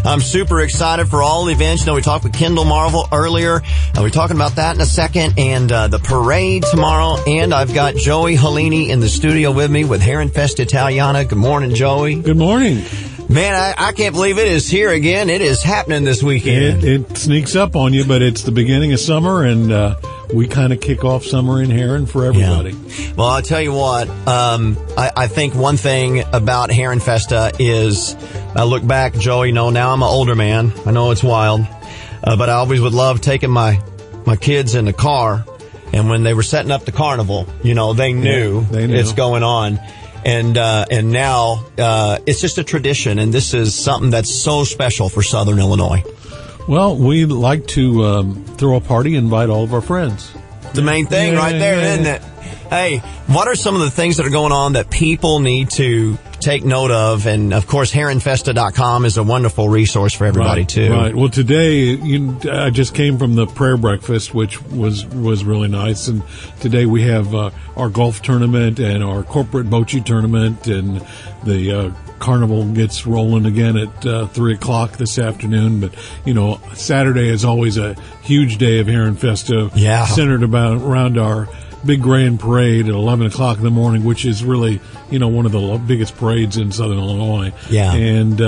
I'm super excited for all the events. We talked with Kendall Marvel earlier. We're talking about that in a second, and the parade tomorrow. And I've got Joey Halini in the studio with me with Herrenfest Italiana. Good morning, Joey. Good morning. Man, I can't believe it is here again. It is happening this weekend. It sneaks up on you, but it's the beginning of summer, and we kind of kick off summer in Herrin for everybody. Yeah. Well, I'll tell you what, I think one thing about Herrenfesta is, I look back, Joey, now I'm an older man. I know it's wild, but I always would love taking my kids in the car, and when they were setting up the carnival, they knew it's going on. And now, it's just a tradition, and this is something that's so special for Southern Illinois. Well, we like to throw a party, invite all of our friends. The main thing right there, isn't it? Hey, what are some of the things that are going on that people need to take note of? And, of course, Herrenfesta.com is a wonderful resource for everybody, too. Right. Well, today, I just came from the prayer breakfast, which was really nice. And today we have our golf tournament and our corporate bocce tournament, and the carnival gets rolling again at 3 o'clock this afternoon. But, Saturday is always a huge day of Herrenfesta, centered around our big grand parade at 11 o'clock in the morning, which is really, one of the biggest parades in Southern Illinois. Yeah. And,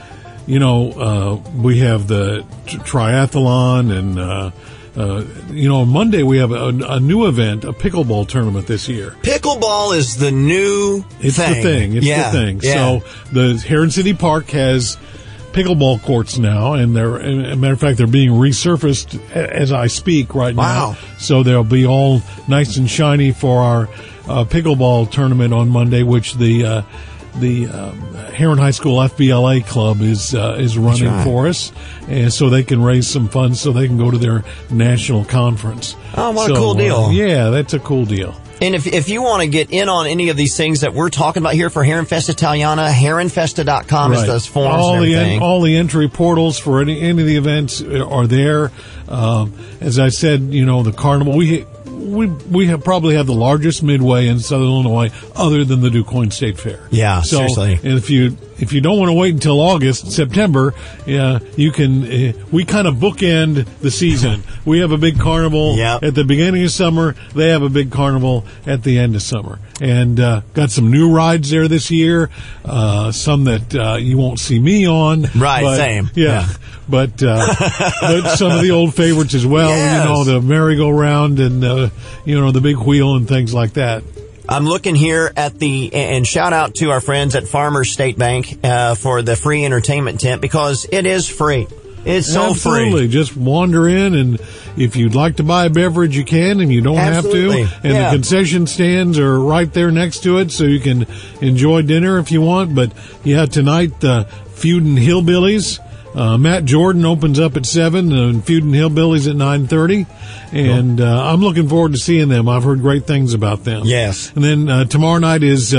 we have the triathlon, and, on Monday we have a new event, a pickleball tournament this year. Pickleball is the new thing. It's the thing. Yeah. So the Herrin City Park has pickleball courts now, and as a matter of fact, they're being resurfaced as I speak right now. So they'll be all nice and shiny for our pickleball tournament on Monday, which the Herrin High School FBLA club is running for us, and so they can raise some funds so they can go to their national conference. Oh, what a cool deal! Yeah, that's a cool deal. And if you want to get in on any of these things that we're talking about here for Herrenfest Italiana, Herrenfesta.com is those forms and everything. All the entry portals for any of the events are there. As I said, the carnival, we probably have the largest midway in Southern Illinois other than the DuQuoin State Fair. Yeah, seriously. And if you don't want to wait until September, you can, we kind of bookend the season. We have a big carnival at the beginning of summer. They have a big carnival at the end of summer. And got some new rides there this year, some that you won't see me on. Right, same. Yeah. But some of the old favorites as well, yes. The merry-go-round and, the big wheel and things like that. I'm looking here at and shout out to our friends at Farmers State Bank for the free entertainment tent, because it is free. It's so Absolutely. free. Just wander in, and if you'd like to buy a beverage, you can, and you don't Absolutely. have to. And the concession stands are right there next to it, so you can enjoy dinner if you want. But, tonight, Feudin' Hillbillies. Matt Jordan opens up at 7, and Feudin' Hillbillies at 9:30. And I'm looking forward to seeing them. I've heard great things about them. Yes. And then tomorrow night is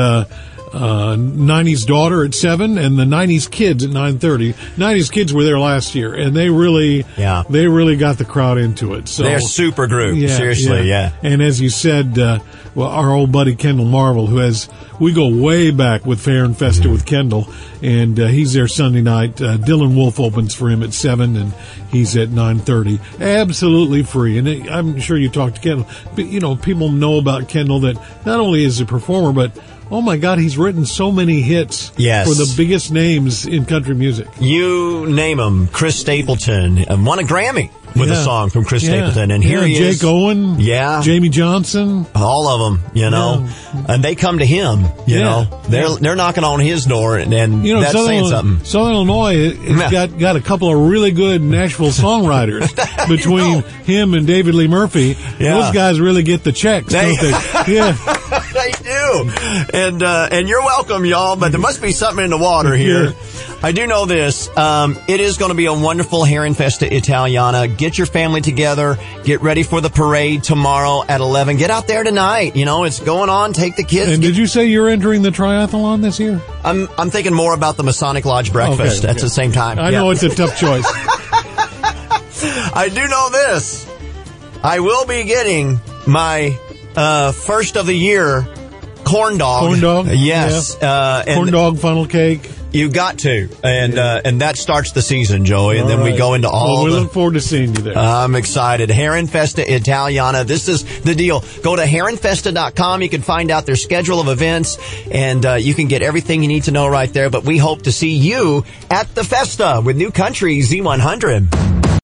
90s Daughter at 7, and the 90s Kids at 9:30. 90s Kids were there last year, and they really got the crowd into it. So they're super group. Seriously, yeah. And as you said, our old buddy Kendall Marvel, we go way back with Herrenfesta with Kendall, and he's there Sunday night. Dylan Wolf opens for him at 7, and he's at 9:30. Absolutely free. And I'm sure you talked to Kendall, but people know about Kendall, that not only is he a performer, but oh my God, he's written so many hits for the biggest names in country music. You name them. Chris Stapleton won a Grammy with a song from Chris Stapleton. And here he is. Jake Owen. Yeah. Jamie Johnson. All of them, And they come to him, They're knocking on his door, and that's saying something. Southern Illinois has got a couple of really good Nashville songwriters between him and David Lee Murphy. Yeah. Those guys really get the checks, don't they? Yeah. They do. And you're welcome, y'all, but there must be something in the water here. Yeah. I do know this. It is going to be a wonderful Herrenfesta Italiana. Get your family together. Get ready for the parade tomorrow at 11. Get out there tonight. It's going on. Take the kids. And did you say you're entering the triathlon this year? I'm thinking more about the Masonic Lodge breakfast at the same time. I know it's a tough choice. I do know this. I will be getting my first of the year corn dog. Corn dog? Yes. Yeah. Corn dog, funnel cake. You got to, and that starts the season, Joey, and then we go into all. We look forward to seeing you there. I'm excited. Heron Festa Italiana. This is the deal. Go to heronfesta.com. You can find out their schedule of events, and you can get everything you need to know right there. But we hope to see you at the Festa with New Country Z100.